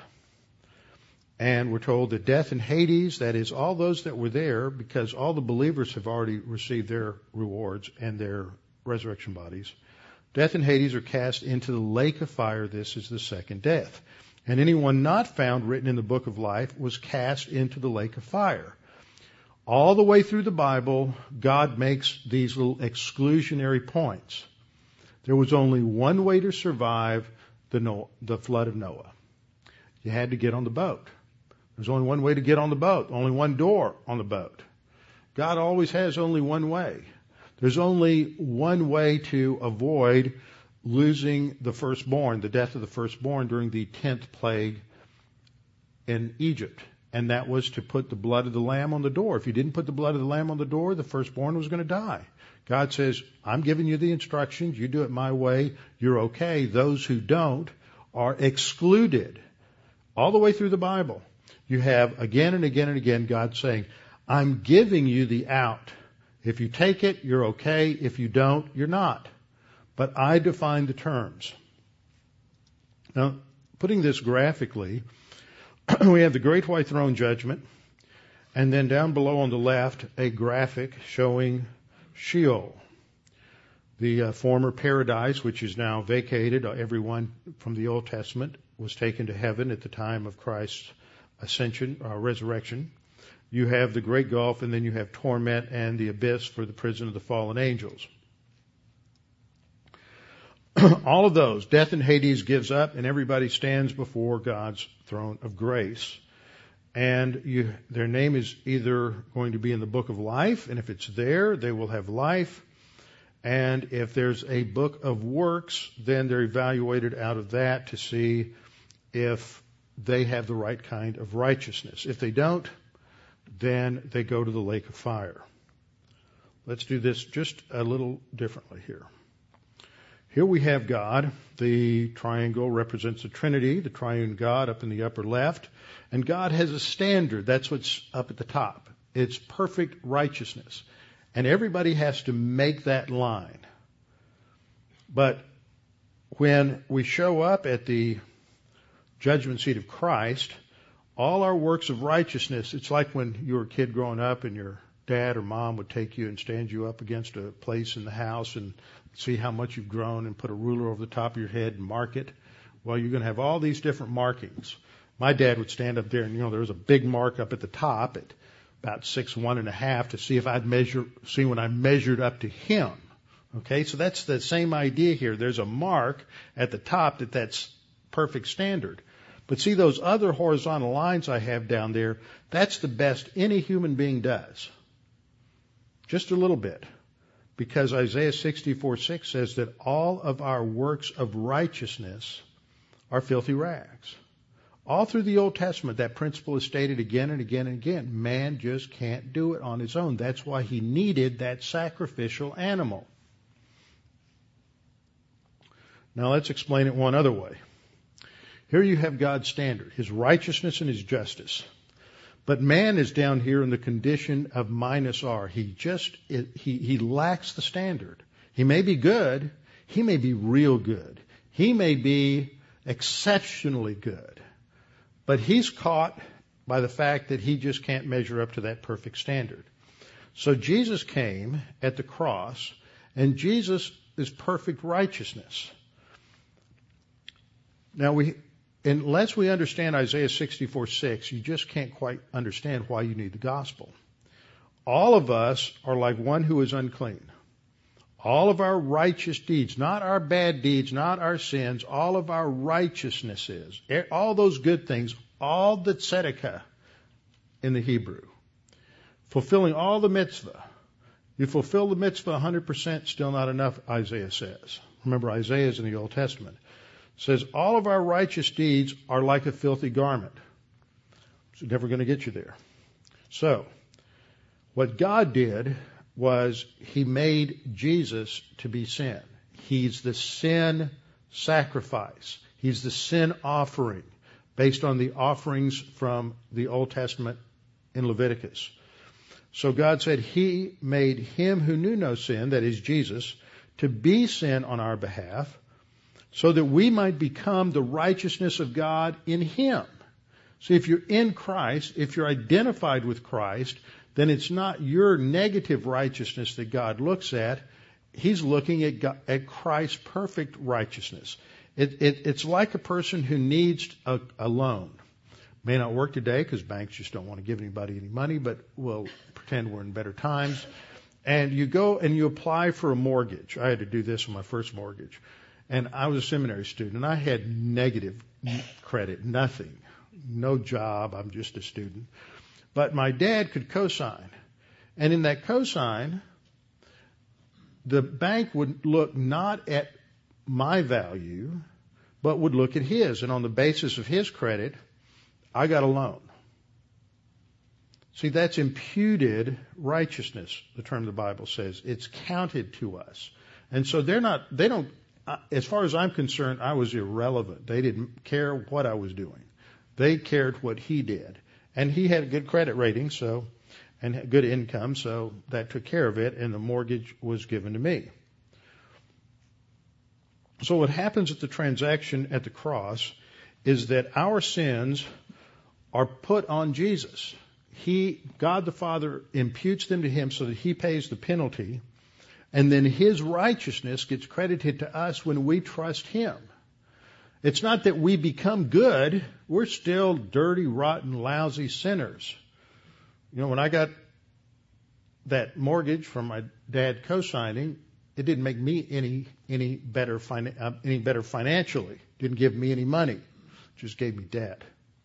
S1: And we're told that death and Hades, that is all those that were there, because all the believers have already received their rewards and their resurrection bodies. Death and Hades are cast into the lake of fire. This is the second death. And anyone not found written in the book of life was cast into the lake of fire. All the way through the Bible, God makes these little exclusionary points. There was only one way to survive the, Noah, the flood of Noah. You had to get on the boat. There's only one way to get on the boat, only one door on the boat. God always has only one way. There's only one way to avoid losing the firstborn, the death of the firstborn during the tenth plague in Egypt. And that was to put the blood of the lamb on the door. If you didn't put the blood of the lamb on the door, the firstborn was going to die. God says, I'm giving you the instructions. You do it my way. You're okay. Those who don't are excluded. All the way through the Bible, you have again and again and again God saying, I'm giving you the out. If you take it, you're okay. If you don't, you're not. But I define the terms. Now, putting this graphically, we have the Great White Throne Judgment, and then down below on the left, a graphic showing Sheol, the uh, former paradise, which is now vacated. Everyone from the Old Testament was taken to heaven at the time of Christ's ascension, or resurrection. You have the Great Gulf, and then you have torment and the abyss for the prison of the fallen angels. All of those, death and Hades gives up, and everybody stands before God's throne of grace. And you, their name is either going to be in the book of life, and if it's there, they will have life. And if there's a book of works, then they're evaluated out of that to see if they have the right kind of righteousness. If they don't, then they go to the lake of fire. Let's do this just a little differently here. Here we have God. The triangle represents the Trinity, the triune God up in the upper left. And God has a standard. That's what's up at the top. It's perfect righteousness. And everybody has to make that line. But when we show up at the judgment seat of Christ, all our works of righteousness, it's like when you were a kid growing up and your dad or mom would take you and stand you up against a place in the house and see how much you've grown and put a ruler over the top of your head and mark it. Well, you're going to have all these different markings. My dad would stand up there and, you know, there was a big mark up at the top at about six, one and a half to see if I'd measure, see when I measured up to him. Okay, so that's the same idea here. There's a mark at the top that that's perfect standard. But see those other horizontal lines I have down there, that's the best any human being does. Just a little bit. Because Isaiah sixty-four six says that all of our works of righteousness are filthy rags. All through the Old Testament, that principle is stated again and again and again. Man just can't do it on his own. That's why he needed that sacrificial animal. Now let's explain it one other way. Here you have God's standard, his righteousness and his justice. But man is down here in the condition of minus R. He just, he, he lacks the standard. He may be good. He may be real good. He may be exceptionally good. But he's caught by the fact that he just can't measure up to that perfect standard. So Jesus came at the cross, and Jesus is perfect righteousness. Now, we, unless we understand Isaiah sixty-four six, you just can't quite understand why you need the gospel. all of us are like one who is unclean. All of our righteous deeds, not our bad deeds, not our sins, all of our righteousnesses, all those good things, all the tzedakah in the Hebrew, fulfilling all the mitzvah. You fulfill the mitzvah one hundred percent, still not enough, Isaiah says. Remember, Isaiah is in the Old Testament. It says, all of our righteous deeds are like a filthy garment. It's never going to get you there. So, what God did was he made Jesus to be sin. He's the sin sacrifice. He's the sin offering based on the offerings from the Old Testament in Leviticus. So God said he made him who knew no sin, that is Jesus, to be sin on our behalf so that we might become the righteousness of God in him. So if you're in Christ, if you're identified with Christ, then it's not your negative righteousness that God looks at. He's looking at, God, at Christ's perfect righteousness. It, it, it's like a person who needs a, a loan. May not work today because banks just don't want to give anybody any money, but we'll pretend we're in better times. And you go and you apply for a mortgage. I had to do this on my first mortgage. And I was a seminary student, and I had negative credit, nothing, no job. I'm just a student. But my dad could cosign. And in that cosign, the bank would look not at my value, but would look at his. And on the basis of his credit, I got a loan. See, that's imputed righteousness, the term the Bible says. It's counted to us. And so they're not, they don't, as far as I'm concerned, I was irrelevant. They didn't care what I was doing. They cared what he did. And he had a good credit rating, so, and good income, so that took care of it, and the mortgage was given to me. So what happens at the transaction at the cross is that our sins are put on Jesus. He, God the Father, imputes them to him so that he pays the penalty, and then his righteousness gets credited to us when we trust him. It's not that we become good. We're still dirty, rotten, lousy sinners. You know, when I got that mortgage from my dad co-signing, it didn't make me any any better fin- uh, any better financially. Didn't give me any money. Just gave me debt.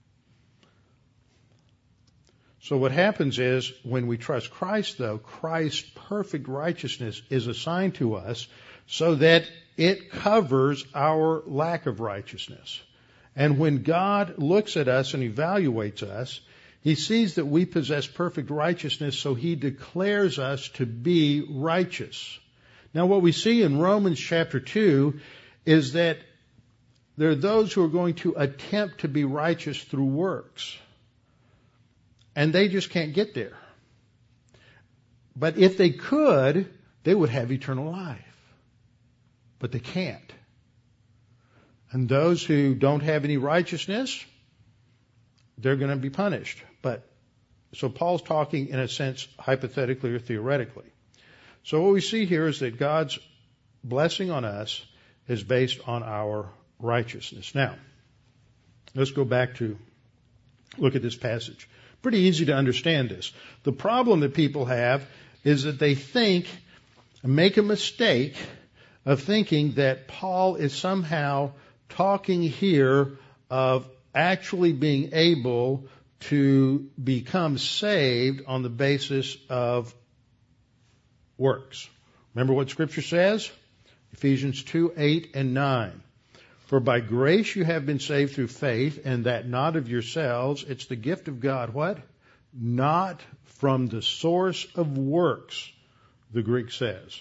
S1: So what happens is when we trust Christ, though, Christ's perfect righteousness is assigned to us so that it covers our lack of righteousness. And when God looks at us and evaluates us, he sees that we possess perfect righteousness, so he declares us to be righteous. Now, what we see in Romans chapter two is that there are those who are going to attempt to be righteous through works. And they just can't get there. But if they could, they would have eternal life. But they can't. And those who don't have any righteousness, they're going to be punished. But so Paul's talking in a sense hypothetically or theoretically. So what we see here is that God's blessing on us is based on our righteousness. Now, let's go back to look at this passage. Pretty easy to understand this. The problem that people have is that they think, make a mistake of thinking that Paul is somehow talking here of actually being able to become saved on the basis of works. Remember what Scripture says? Ephesians two, eight, and nine. For by grace you have been saved through faith, and that not of yourselves. It's the gift of God. What? Not from the source of works, the Greek says.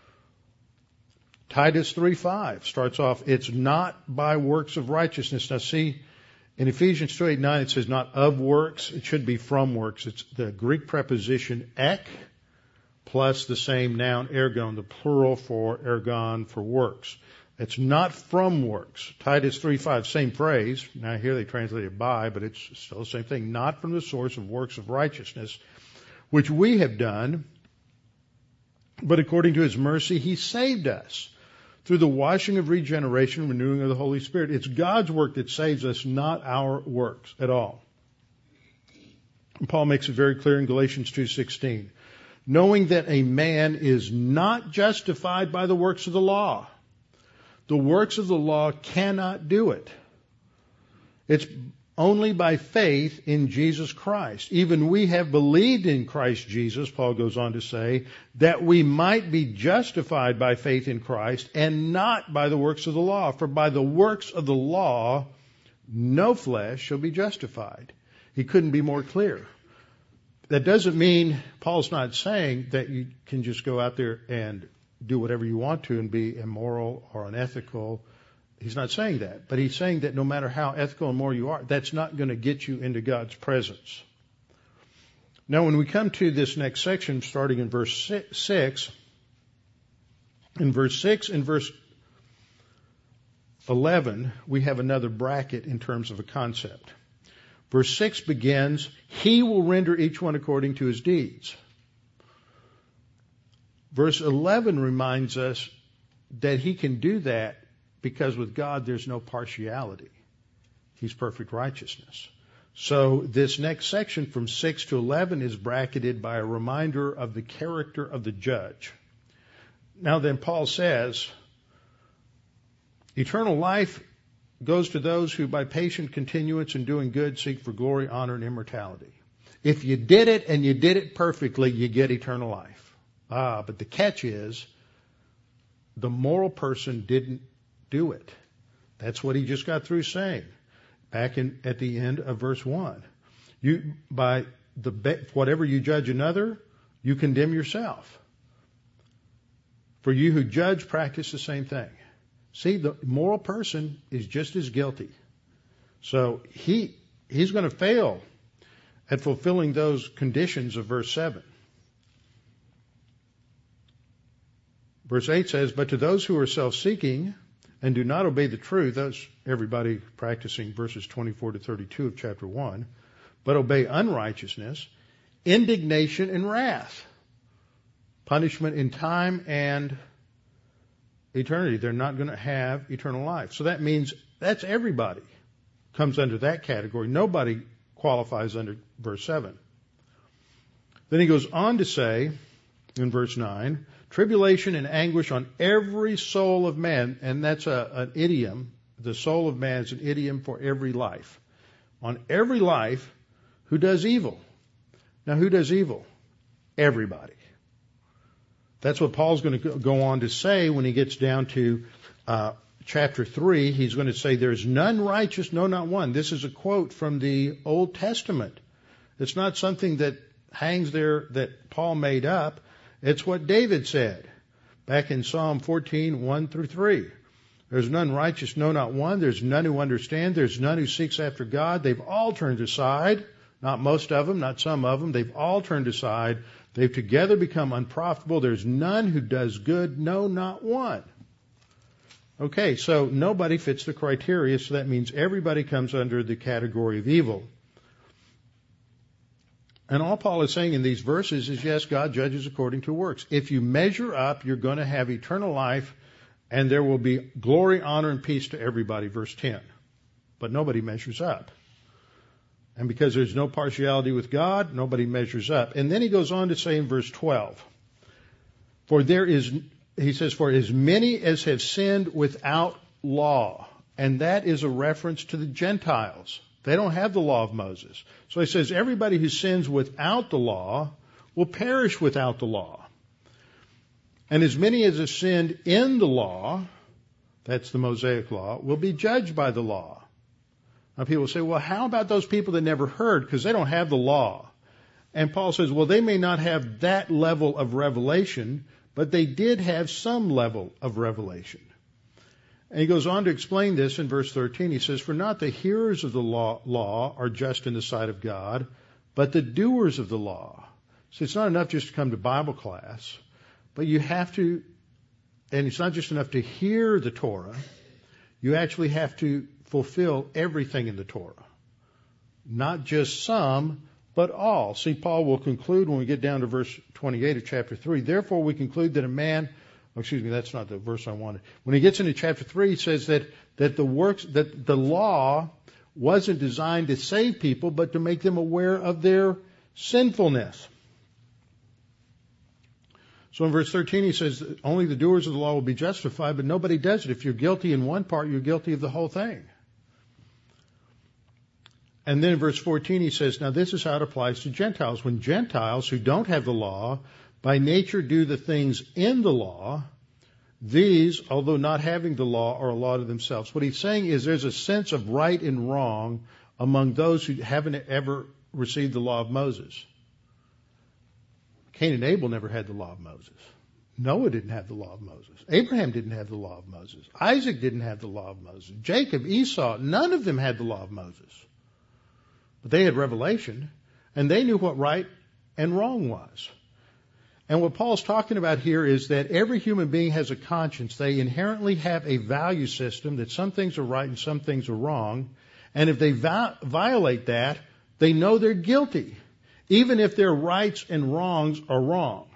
S1: Titus three five starts off, it's not by works of righteousness. Now see, in Ephesians two, eight, nine, it says not of works. It should be from works. It's the Greek preposition ek plus the same noun ergon, the plural for ergon for works. It's not from works. Titus three five, same phrase. Now here they translate it by, but it's still the same thing. Not from the source of works of righteousness, which we have done, but according to his mercy, he saved us through the washing of regeneration, renewing of the Holy Spirit. It's God's work that saves us, not our works at all. And Paul makes it very clear in Galatians two sixteen. knowing that a man is not justified by the works of the law. The works of the law cannot do it. It's only by faith in Jesus Christ. Even we have believed in Christ Jesus, Paul goes on to say, that we might be justified by faith in Christ and not by the works of the law. For by the works of the law, no flesh shall be justified. He couldn't be more clear. That doesn't mean, Paul's not saying that you can just go out there and do whatever you want to and be immoral or unethical. He's not saying that. But he's saying that no matter how ethical and moral you are, that's not going to get you into God's presence. Now, when we come to this next section, starting in verse six, in verse six and verse eleven, we have another bracket in terms of a concept. Verse six begins, he will render each one according to his deeds. Verse eleven reminds us that he can do that because with God there's no partiality. He's perfect righteousness. So this next section from six to eleven is bracketed by a reminder of the character of the judge. Now then, Paul says, eternal life goes to those who by patient continuance in doing good seek for glory, honor, and immortality. If you did it and you did it perfectly, you get eternal life. Ah, but the catch is the moral person didn't do it. That's what he just got through saying back in at the end of verse one. You by the whatever you judge another, you condemn yourself. For you who judge practice the same thing. See, the moral person is just as guilty. So he he's going to fail at fulfilling those conditions of verse seven. Verse eight says, but to those who are self-seeking and do not obey the truth, that's everybody practicing verses twenty-four to thirty-two of chapter one, but obey unrighteousness, indignation and wrath, punishment in time and eternity. They're not going to have eternal life. So that means that's everybody comes under that category. Nobody qualifies under verse seven. Then he goes on to say in verse nine, tribulation and anguish on every soul of man, and that's a, an idiom. The soul of man is an idiom for every life. On every life who does evil. Now, who does evil? Everybody. That's what Paul's going to go on to say when he gets down to uh, chapter three. He's going to say, there's none righteous, no, not one. This is a quote from the Old Testament. It's not something that hangs there that Paul made up. It's what David said back in Psalm fourteen, one through three. There's none righteous, no, not one. There's none who understand. There's none who seeks after God. They've all turned aside. Not most of them, not some of them. They've all turned aside. They've together become unprofitable. There's none who does good, no, not one. Okay, so nobody fits the criteria, so that means everybody comes under the category of evil. And all Paul is saying in these verses is, yes, God judges according to works. If you measure up, you're going to have eternal life, and there will be glory, honor, and peace to everybody, verse ten. But nobody measures up. And because there's no partiality with God, nobody measures up. And then he goes on to say in verse twelve, for there is, he says, for as many as have sinned without law. And that is a reference to the Gentiles. They don't have the law of Moses. So he says everybody who sins without the law will perish without the law. And as many as have sinned in the law, that's the Mosaic law, will be judged by the law. Now people say, well, how about those people that never heard? Because they don't have the law. And Paul says, well, they may not have that level of revelation, but they did have some level of revelation. And he goes on to explain this in verse thirteen. He says, for not the hearers of the law, law are just in the sight of God, but the doers of the law. So it's not enough just to come to Bible class, but you have to, and it's not just enough to hear the Torah, you actually have to fulfill everything in the Torah. Not just some, but all. See, Paul will conclude when we get down to verse twenty-eight of chapter three. Therefore we conclude that a man, oh, excuse me, that's not the verse I wanted. When he gets into chapter three, he says that, that the works, that the law wasn't designed to save people, but to make them aware of their sinfulness. So in verse thirteen, he says, only the doers of the law will be justified, but nobody does it. If you're guilty in one part, you're guilty of the whole thing. And then in verse fourteen, he says, now this is how it applies to Gentiles. When Gentiles who don't have the law, by nature do the things in the law, these, although not having the law, are a law to themselves. What he's saying is there's a sense of right and wrong among those who haven't ever received the law of Moses. Cain and Abel never had the law of Moses. Noah didn't have the law of Moses. Abraham didn't have the law of Moses. Isaac didn't have the law of Moses. Jacob, Esau, none of them had the law of Moses. But they had revelation, and they knew what right and wrong was. And what Paul's talking about here is that every human being has a conscience. They inherently have a value system that some things are right and some things are wrong. And if they vi- violate that, they know they're guilty, even if their rights and wrongs are wrong.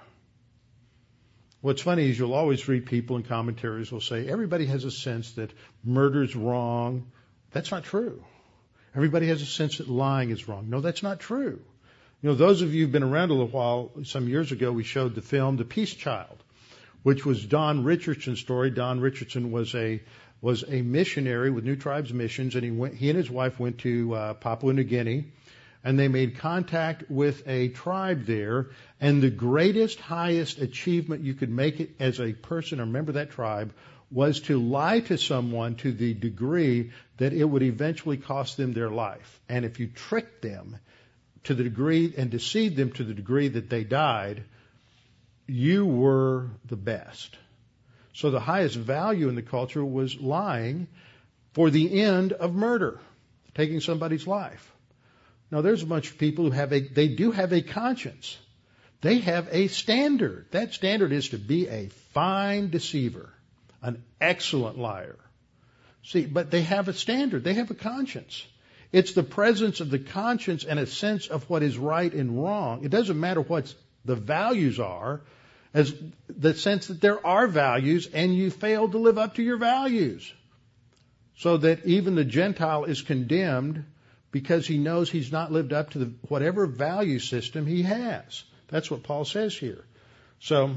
S1: What's funny is you'll always read people in commentaries will say, everybody has a sense that murder's wrong. That's not true. Everybody has a sense that lying is wrong. No, that's not true. You know, those of you who've been around a little while, some years ago, we showed the film The Peace Child, which was Don Richardson's story. Don Richardson was a was a missionary with New Tribes Missions, and he went, he and his wife went to uh, Papua New Guinea, and they made contact with a tribe there. And the greatest, highest achievement you could make it as a person, or member of that tribe, was to lie to someone to the degree that it would eventually cost them their life. And if you tricked them to the degree and deceived them to the degree that they died, you were the best. So the highest value in the culture was lying for the end of murder, taking somebody's life. Now there's a bunch of people who have a, they do have a conscience. They have a standard. That standard is to be a fine deceiver, an excellent liar. See, but they have a standard. They have a conscience. It's the presence of the conscience and a sense of what is right and wrong. It doesn't matter what the values are, as the sense that there are values and you fail to live up to your values. So that even the Gentile is condemned because he knows he's not lived up to the, whatever value system he has. That's what Paul says here. So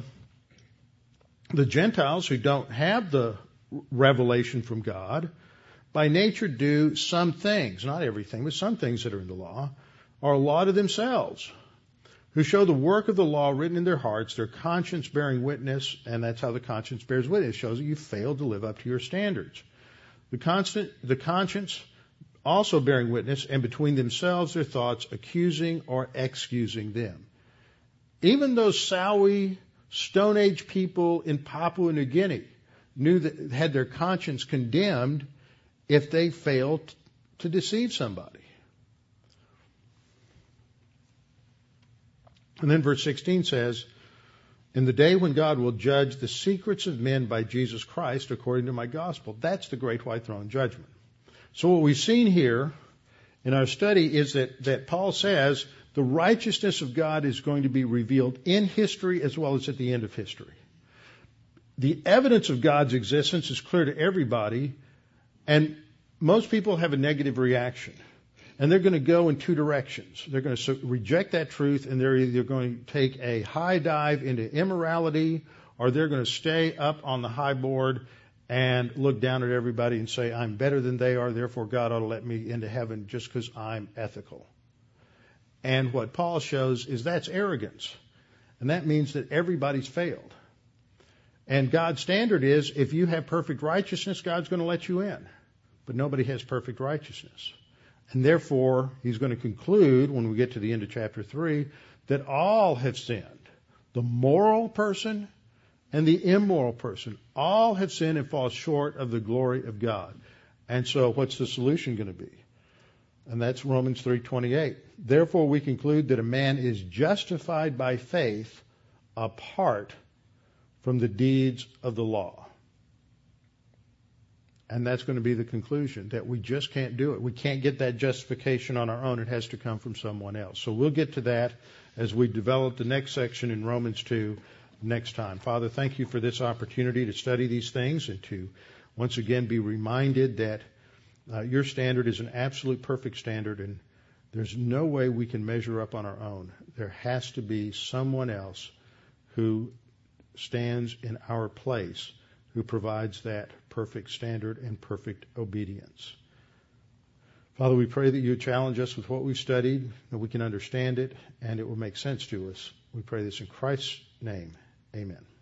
S1: the Gentiles who don't have the revelation from God, by nature do some things, not everything, but some things that are in the law, are a law to themselves, who show the work of the law written in their hearts, their conscience bearing witness, and that's how the conscience bears witness. It shows that you failed to live up to your standards. The constant, the conscience also bearing witness, and between themselves their thoughts accusing or excusing them. Even those Sawi, Stone Age people in Papua New Guinea knew that had their conscience condemned if they failed to deceive somebody. And then verse sixteen says, in the day when God will judge the secrets of men by Jesus Christ according to my gospel. That's the great white throne judgment. So what we've seen here in our study is that, that Paul says the righteousness of God is going to be revealed in history as well as at the end of history. The evidence of God's existence is clear to everybody, and most people have a negative reaction. And they're going to go in two directions. They're going to reject that truth, and they're either going to take a high dive into immorality, or they're going to stay up on the high board and look down at everybody and say, I'm better than they are, therefore God ought to let me into heaven just because I'm ethical. And what Paul shows is that's arrogance. And that means that everybody's failed. And God's standard is if you have perfect righteousness, God's going to let you in. But nobody has perfect righteousness. And therefore, he's going to conclude, when we get to the end of chapter three, that all have sinned. The moral person and the immoral person. All have sinned and fall short of the glory of God. And so what's the solution going to be? And that's Romans three twenty-eight. Therefore, we conclude that a man is justified by faith apart from the deeds of the law. And that's going to be the conclusion, that we just can't do it. We can't get that justification on our own. It has to come from someone else. So we'll get to that as we develop the next section in Romans two next time. Father, thank you for this opportunity to study these things and to once again be reminded that uh, your standard is an absolute perfect standard, and there's no way we can measure up on our own. There has to be someone else who stands in our place, who provides that perfect standard and perfect obedience. Father, we pray that you challenge us with what we've studied, that we can understand it, and it will make sense to us. We pray this in Christ's name. Amen.